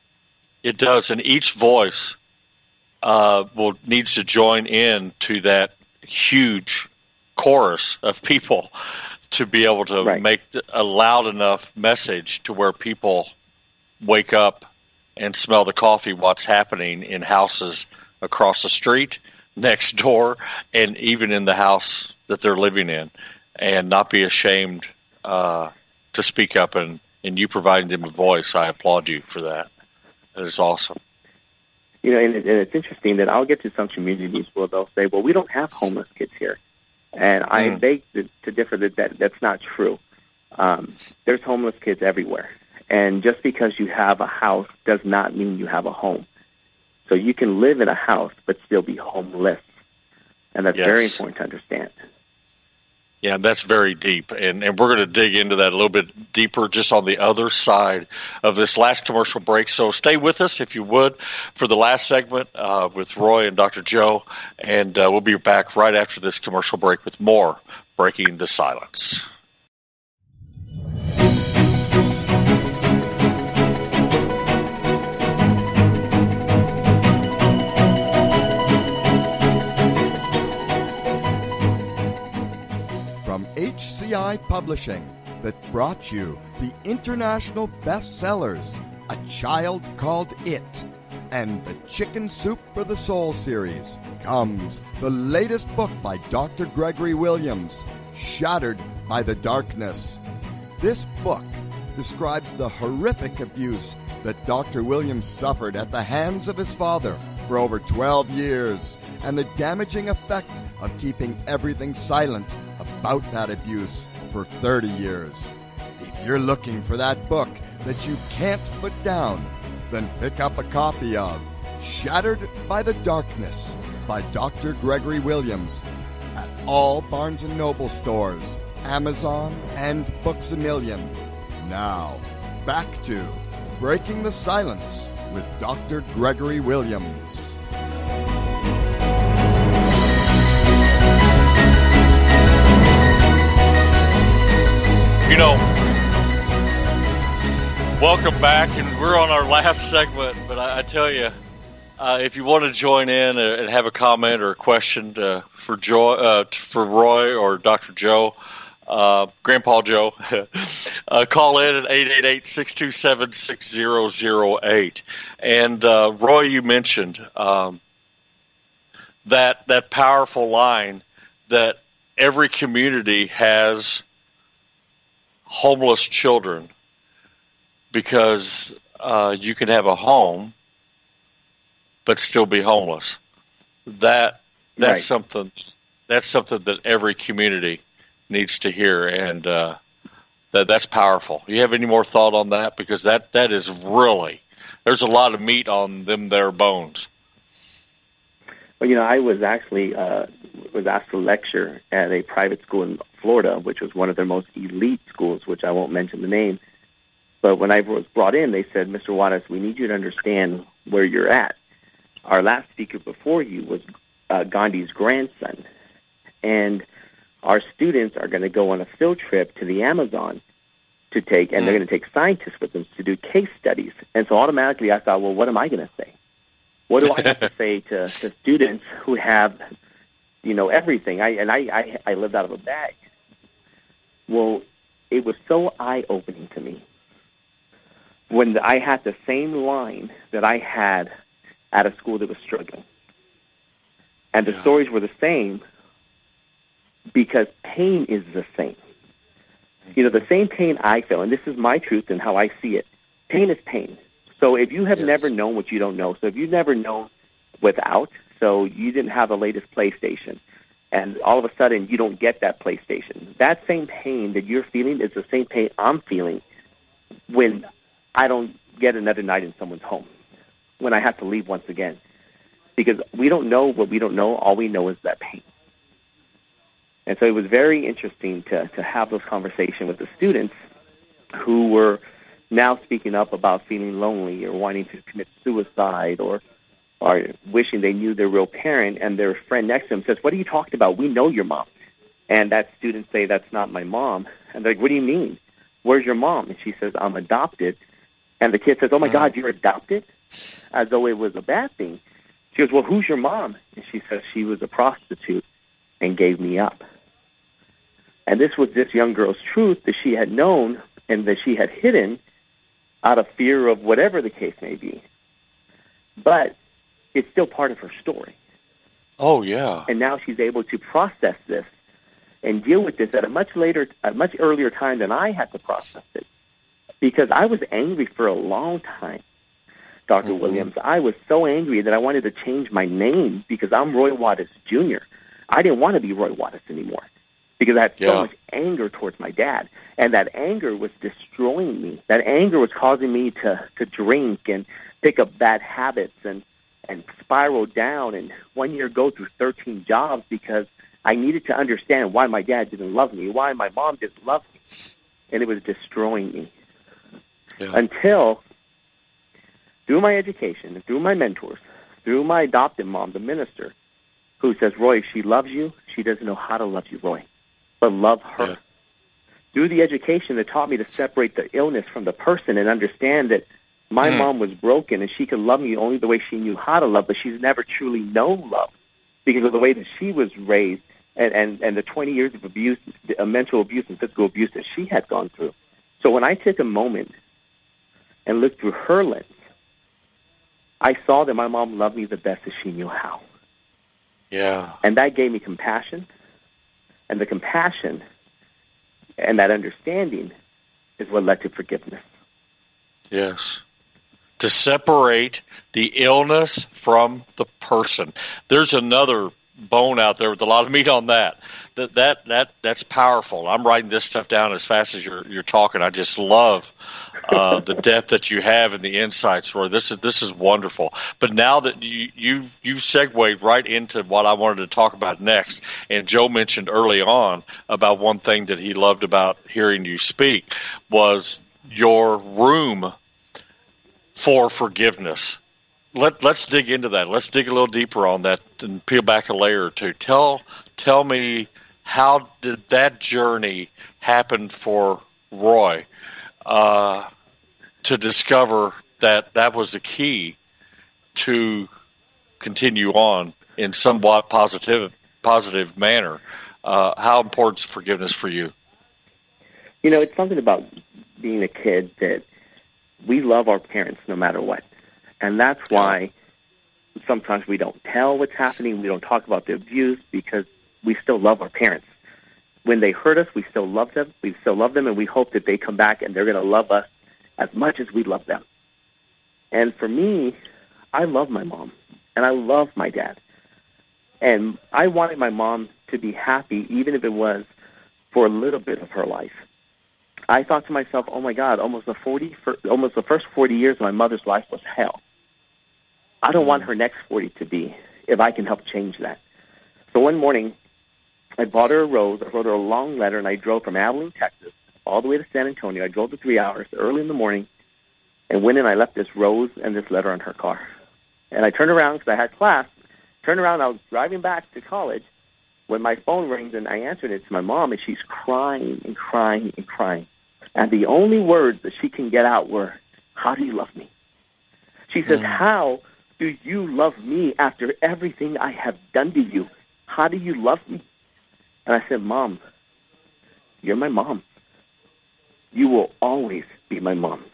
It does, and each voice uh, will needs to join in to that huge chorus of people to be able to right. make a loud enough message to where people wake up and smell the coffee, what's happening in houses across the street, next door, and even in the house that they're living in, and not be ashamed uh, to speak up. And, and you providing them a voice, I applaud you for that. That is awesome. You know, and, it, and it's interesting that I'll get to some communities where they'll say, well, we don't have homeless kids here. And I Mm. beg to, to differ that, that that's not true. Um, there's homeless kids everywhere. And just because you have a house does not mean you have a home. So you can live in a house but still be homeless. And that's Yes. very important to understand. Yeah, that's very deep, and, and we're going to dig into that a little bit deeper just on the other side of this last commercial break. So stay with us, if you would, for the last segment uh, with Roy and Doctor Joe, and uh, we'll be back right after this commercial break with more Breaking the Silence. From H C I Publishing, that brought you the international bestsellers, A Child Called It, and the Chicken Soup for the Soul series, comes the latest book by Doctor Gregory Williams, Shattered by the Darkness. This book describes the horrific abuse that Doctor Williams suffered at the hands of his father for over twelve years, and the damaging effect of keeping everything silent about that abuse for thirty years. If you're looking for that book that you can't put down, then pick up a copy of Shattered by the Darkness by Doctor Gregory Williams at all Barnes and Noble stores, Amazon, and Books A Million. Now, back to Breaking the Silence with Doctor Gregory Williams. You know, welcome back, and we're on our last segment, but I, I tell you, uh, if you want to join in and have a comment or a question to, for Joy, uh, for Roy or Doctor Joe, uh, Grandpa Joe, uh, call in at eight eight eight, six two seven, six zero zero eight. And uh, Roy, you mentioned um, that that powerful line that every community has homeless children, because uh, you can have a home but still be homeless. That that's Right. something that's something that every community needs to hear, and uh, that that's powerful. You have any more thought on that? Because that, that is really, there's a lot of meat on them there bones. Well, you know, I was actually uh, was asked to lecture at a private school in Florida, which was one of their most elite schools, which I won't mention the name. But when I was brought in, they said, Mister Wattis, we need you to understand where you're at. Our last speaker before you was uh, Gandhi's grandson. And our students are going to go on a field trip to the Amazon to take, and they're going to take scientists with them to do case studies. And so automatically I thought, well, what am I going to say? What do I have to say to, to students who have, you know, everything? I and I, I, I lived out of a bag. Well, it was so eye-opening to me when I had the same line that I had at a school that was struggling. And the Yeah. stories were the same because pain is the same. You know, the same pain I feel, and this is my truth and how I see it, pain is pain. So if you have Yes. never known what you don't know, so if you've never known without, so you didn't have the latest PlayStation, and all of a sudden you don't get that PlayStation, that same pain that you're feeling is the same pain I'm feeling when I don't get another night in someone's home, when I have to leave once again. Because we don't know what we don't know. All we know is that pain. And so it was very interesting to, to have those conversations with the students who were now speaking up about feeling lonely or wanting to commit suicide or or wishing they knew their real parent, and their friend next to them says, what are you talking about? We know your mom. And that student say, that's not my mom. And they're like, what do you mean? Where's your mom? And she says, I'm adopted. And the kid says, oh, my God, you're adopted? As though it was a bad thing. She goes, well, who's your mom? And she says, she was a prostitute and gave me up. And this was this young girl's truth that she had known and that she had hidden out of fear of whatever the case may be. But it's still part of her story. Oh, yeah. And now she's able to process this and deal with this at a much later, a much earlier time than I had to process it. Because I was angry for a long time. Doctor Mm-hmm. Williams. I was so angry that I wanted to change my name because I'm Roy Wattis Junior I didn't want to be Roy Wattis anymore because I had so Yeah. much anger towards my dad. And that anger was destroying me. That anger was causing me to, to drink and pick up bad habits and, and spiral down and one year go through thirteen jobs because I needed to understand why my dad didn't love me, why my mom didn't love me. And it was destroying me. Yeah. Until, through my education, through my mentors, through my adopted mom, the minister, who says, Roy, she loves you, she doesn't know how to love you, Roy, but love her. Yeah. Through the education that taught me to separate the illness from the person and understand that my Mm. mom was broken and she could love me only the way she knew how to love, but she's never truly known love because of the way that she was raised and, and, and the twenty years of abuse, uh, mental abuse and physical abuse that she had gone through. So when I took a moment and looked through her lens, I saw that my mom loved me the best as she knew how. Yeah. And that gave me compassion. And the compassion and that understanding is what led to forgiveness. Yes. To separate the illness from the person. There's another bone out there with a lot of meat on that. That that that that's powerful. I'm writing this stuff down as fast as you're you're talking. I just love uh, the depth that you have and the insights. Roy, this is this is wonderful. But now that you you you segued right into what I wanted to talk about next, and Joe mentioned early on about one thing that he loved about hearing you speak was your room for forgiveness. Let, let's dig into that. Let's dig a little deeper on that and peel back a layer or two. Tell tell me, how did that journey happen for Roy uh, to discover that that was the key to continue on in somewhat positive positive manner? Uh, how important is forgiveness for you? You know, it's something about being a kid that we love our parents no matter what. And that's why sometimes we don't tell what's happening. We don't talk about the abuse because we still love our parents. When they hurt us, we still love them. We still love them, and we hope that they come back and they're going to love us as much as we love them. And for me, I love my mom, and I love my dad. And I wanted my mom to be happy, even if it was for a little bit of her life. I thought to myself, oh, my God, almost the forty, almost the first forty years of my mother's life was hell. I don't want her next forty to be, if I can help change that. So one morning, I bought her a rose. I wrote her a long letter, and I drove from Abilene, Texas, all the way to San Antonio. I drove the three hours early in the morning and went in. I left this rose and this letter in her car. And I turned around because I had class. Turned around. I was driving back to college when my phone rings, and I answered it to my mom, and she's crying and crying and crying. And the only words that she can get out were, how do you love me? She says, mm. how do you love me after everything I have done to you? How do you love me? And I said, Mom, you're my mom. You will always be my mom.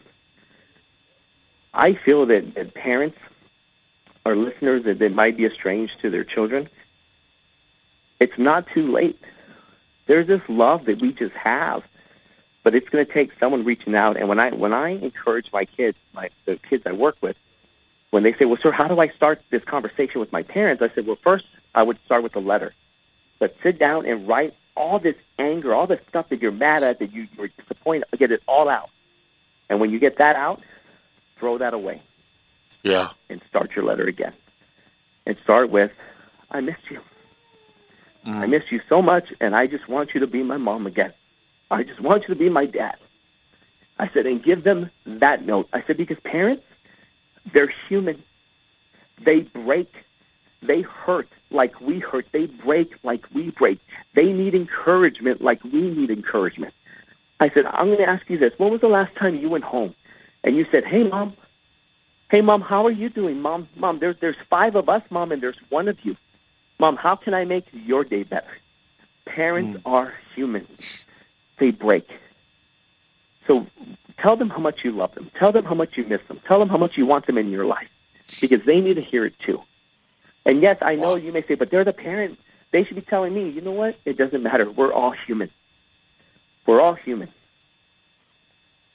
I feel that, that parents or listeners that, that might be estranged to their children, it's not too late. There's this love that we just have, but it's going to take someone reaching out. And when I when I encourage my kids, my the kids I work with, when they say, well, sir, how do I start this conversation with my parents? I said, well, first, I would start with a letter. But sit down and write all this anger, all the stuff that you're mad at, that you, you're disappointed, get it all out. And when you get that out, throw that away. Yeah. And start your letter again. And start with, I missed you. Mm. I miss you so much, and I just want you to be my mom again. I just want you to be my dad. I said, and give them that note. I said, because parents, they're human. They break. They hurt like we hurt. They break like we break. They need encouragement like we need encouragement. I said, I'm going to ask you this. When was the last time you went home and you said, hey, Mom, hey, Mom, how are you doing? Mom, Mom, there's, there's five of us, Mom, and there's one of you. Mom, how can I make your day better? Parents mm. are human. They break. So tell them how much you love them. Tell them how much you miss them. Tell them how much you want them in your life, because they need to hear it too. And yes, I know you may say, but they're the parent. They should be telling me. You know what? It doesn't matter. We're all human. We're all human.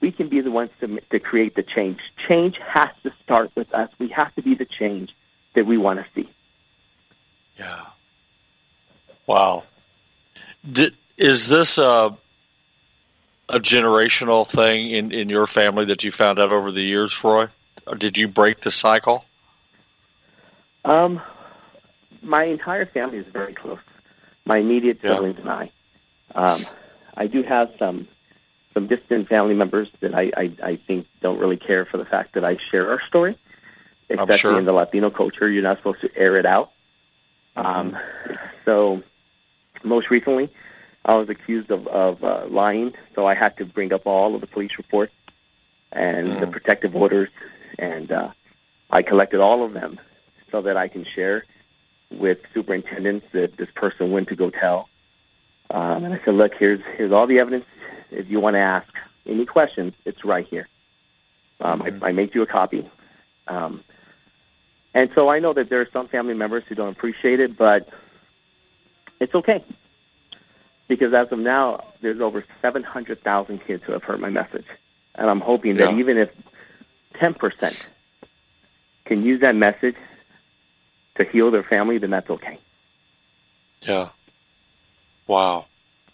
we can be the ones to, to create the change. Change has to start with us. We have to be the change that we want to see. Yeah. Wow. Did, is this a, a generational thing in, in your family that you found out over the years, Roy? Or did you break the cycle? Um, my entire family is very close. My immediate siblings yeah. and I. Um, I do have some some distant family members that I, I, I think don't really care for the fact that I share our story, especially sure. in the Latino culture. You're not supposed to air it out. Um, so most recently, I was accused of, of uh, lying, so I had to bring up all of the police reports and mm. the protective orders, and uh, I collected all of them so that I can share with superintendents that this person went to go tell. Um, and I said, look, here's here's all the evidence. If you want to ask any questions, it's right here. Um, mm-hmm. I, I made you a copy. Um, and so I know that there are some family members who don't appreciate it, but it's okay. Because as of now, there's over seven hundred thousand kids who have heard my message. And I'm hoping that yeah. even if ten percent can use that message to heal their family, then that's okay. Yeah. Wow.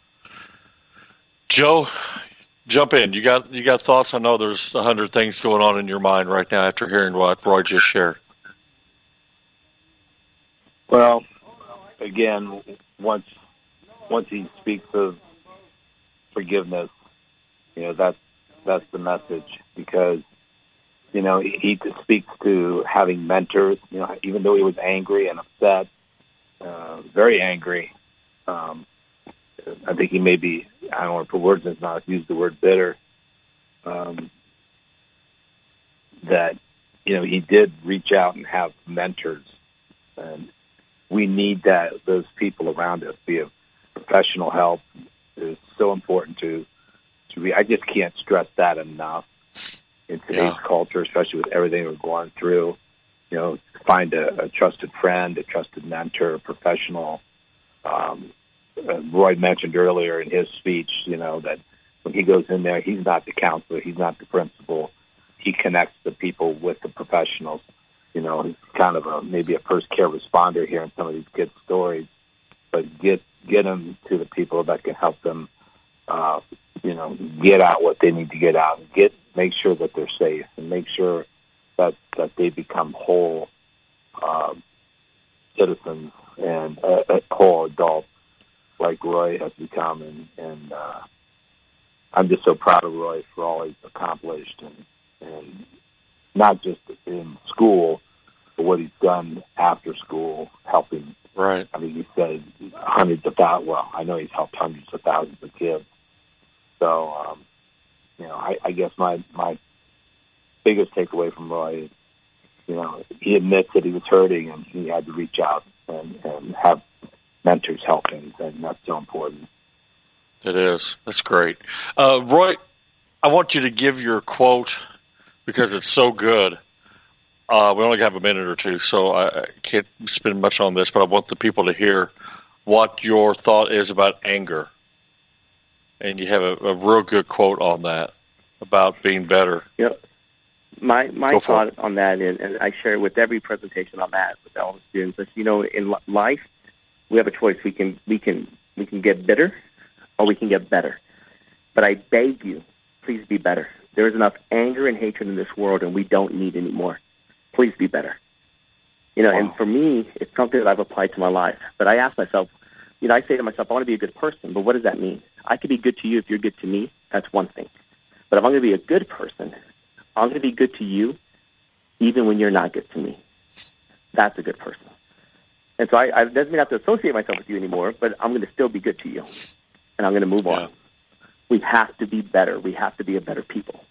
Joe, jump in. You got you got thoughts? I know there's a hundred things going on in your mind right now after hearing what Roy just shared. Well, again, once once he speaks of forgiveness, you know, that's that's the message, because, you know, he, he speaks to having mentors. You know, even though he was angry and upset, uh, very angry. Um, I think he may be, I don't want to put words in his mouth, use the word bitter, um, that, you know, he did reach out and have mentors. And we need that, those people around us, be it professional help is so important to, to be, I just can't stress that enough in today's yeah. culture, especially with everything we're going through. You know, find a, a trusted friend, a trusted mentor, a professional. Um, Uh, Roy mentioned earlier in his speech, you know, that when he goes in there, he's not the counselor, he's not the principal. He connects the people with the professionals. You know, he's kind of a maybe a first care responder here in some of these kids' stories, but get get them to the people that can help them, uh, you know, get out what they need to get out, and get make sure that they're safe, and make sure that that they become whole uh, citizens and uh, whole adults, like Roy has become, and, and uh, I'm just so proud of Roy for all he's accomplished, and, and not just in school, but what he's done after school, helping. Right. I mean, he said hundreds of thousands. Well, I know he's helped hundreds of thousands of kids. So, um, you know, I, I guess my my biggest takeaway from Roy is, you know, he admits that he was hurting, and he had to reach out and, and have mentors helping, and that's so important. It is. That's great. Uh, Roy, I want you to give your quote because it's so good. Uh, we only have a minute or two, so I can't spend much on this, but I want the people to hear what your thought is about anger. And you have a, a real good quote on that about being better. Yep. My my thought on that, is, and I share it with every presentation I'm at with all the students, is, you know, in life, we have a choice. We can we can we can get bitter, or we can get better. But I beg you, please be better. There is enough anger and hatred in this world, and we don't need any more. Please be better. You know, wow. And for me, it's something that I've applied to my life. But I ask myself, you know, I say to myself, I want to be a good person. But what does that mean? I could be good to you if you're good to me. That's one thing. But if I'm going to be a good person, I'm going to be good to you, even when you're not good to me. That's a good person. And so I, I it doesn't mean I have to associate myself with you anymore, but I'm going to still be good to you, and I'm going to move yeah. on. We have to be better. We have to be a better people.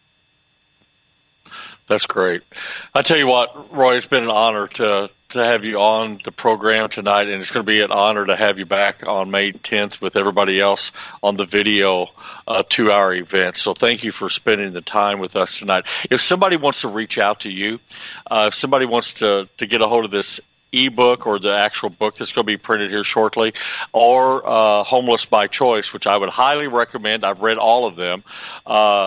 That's great. I tell you what, Roy, it's been an honor to to have you on the program tonight, and it's going to be an honor to have you back on May tenth with everybody else on the video uh, two-hour event. So thank you for spending the time with us tonight. If somebody wants to reach out to you, uh, if somebody wants to, to get a hold of this ebook or the actual book that's going to be printed here shortly, or uh, Homeless by Choice, which I would highly recommend. I've read all of them. Uh,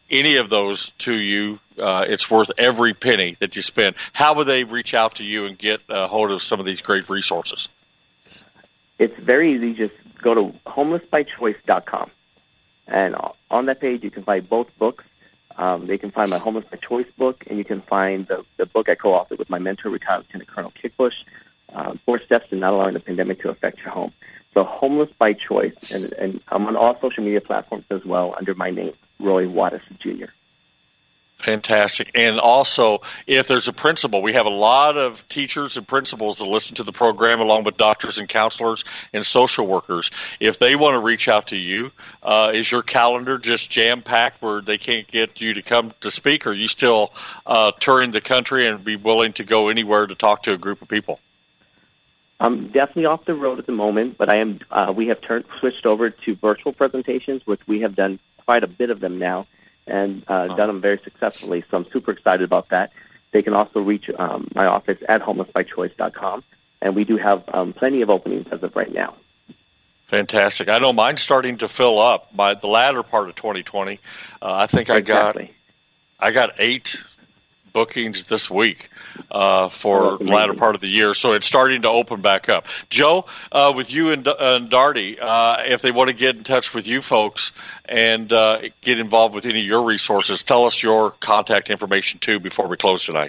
any of those to you, uh, it's worth every penny that you spend. How would they reach out to you and get a hold of some of these great resources? It's very easy. Just go to homeless by choice dot com. And on that page, you can find both books. Um, they can find my Homeless by Choice book, and you can find the, the book I co-authored with my mentor, retired Lieutenant Colonel Kickbush, uh, Four Steps to Not Allowing the Pandemic to Affect Your Home. So Homeless by Choice, and, and I'm on all social media platforms as well under my name, Roy Wattis Junior Fantastic. And also, if there's a principal, we have a lot of teachers and principals that listen to the program along with doctors and counselors and social workers. If they want to reach out to you, uh, is your calendar just jam-packed where they can't get you to come to speak, or are you still uh, touring the country and be willing to go anywhere to talk to a group of people? I'm definitely off the road at the moment, but I am. Uh, we have turned switched over to virtual presentations, which we have done quite a bit of them now, and uh, done them very successfully. So I'm super excited about that. They can also reach um, my office at homeless by choice dot com, and we do have um, plenty of openings as of right now. Fantastic. I know mine's starting to fill up by the latter part of twenty twenty. Uh, I think exactly. I got I got eight bookings this week uh, for the latter part of the year, so it's starting to open back up. Joe, uh, with you and, and Darty, uh, if they want to get in touch with you folks and uh, get involved with any of your resources, tell us your contact information too before we close tonight.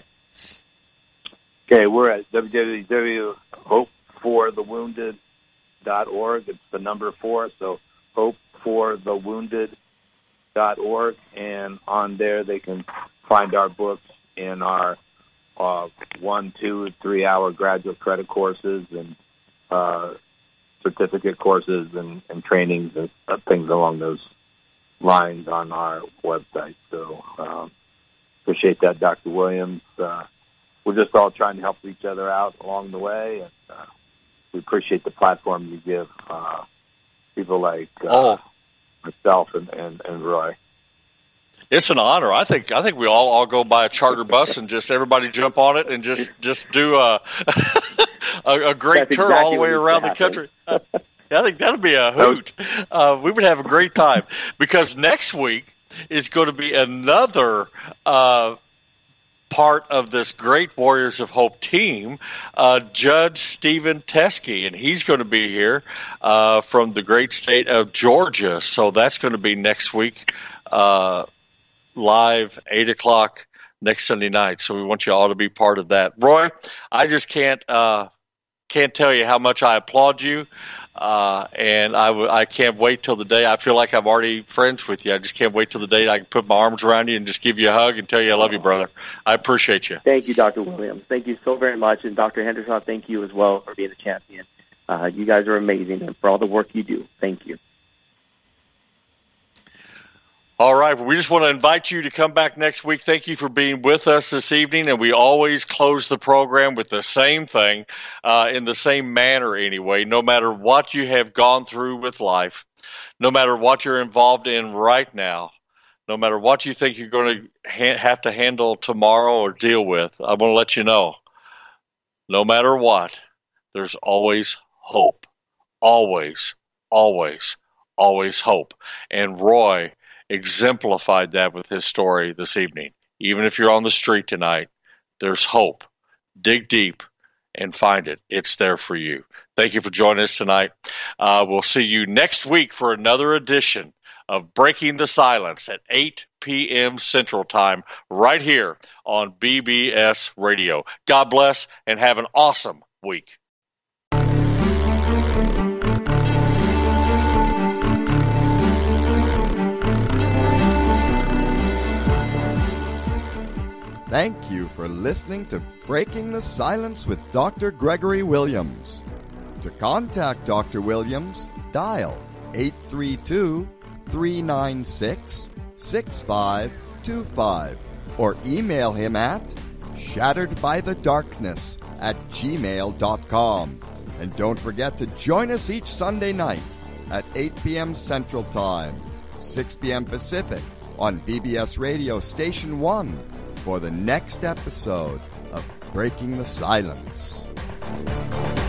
Okay, we're at w w w dot hope for the wounded dot org. It's the number four, so hope for the wounded dot org, and on there they can find our books in our uh, one, two, three-hour graduate credit courses and uh, certificate courses and, and trainings and uh, things along those lines on our website. So um, appreciate that, Doctor Williams. Uh, we're just all trying to help each other out along the way, and uh, we appreciate the platform you give uh, people like uh, oh. myself and, and, and Roy. It's an honor. I think I think we all, all go by a charter bus and just everybody jump on it and just, just do a a, a great That's tour exactly all the way around the country. I think that would be a hoot. Uh, we would have a great time, because next week is going to be another uh, part of this great Warriors of Hope team, uh, Judge Stephen Teske, and he's going to be here uh, from the great state of Georgia. So that's going to be next week. Uh, live eight o'clock next Sunday night. So we want you all to be part of that. Roy, I just can't uh, can't tell you how much I applaud you, uh, and I, w- I can't wait till the day. I feel like I'm already friends with you. I just can't wait till the day I can put my arms around you and just give you a hug and tell you I love you, brother. I appreciate you. Thank you, Doctor Williams. Thank you so very much. And Doctor Henderson, thank you as well for being a champion. Uh, you guys are amazing, and for all the work you do. Thank you. All right. We just want to invite you to come back next week. Thank you for being with us this evening. And we always close the program with the same thing, uh, in the same manner anyway. No matter what you have gone through with life, no matter what you're involved in right now, no matter what you think you're going to ha- have to handle tomorrow or deal with, I want to let you know, no matter what, there's always hope. Always, always, always hope. And Roy exemplified that with his story this evening. Even if you're on the street tonight, there's hope. Dig deep and find it. It's there for you. Thank you for joining us tonight. Uh, we'll see you next week for another edition of Breaking the Silence at eight p.m. Central Time right here on B B S Radio. God bless and have an awesome week. Thank you for listening to Breaking the Silence with Doctor Gregory Williams. To contact Doctor Williams, dial eight three two, three nine six, six five two five or email him at shatteredbythedarkness at gmail dot com. And don't forget to join us each Sunday night at eight p.m. Central Time, six p.m. Pacific on B B S Radio Station one. For the next episode of Breaking the Silence.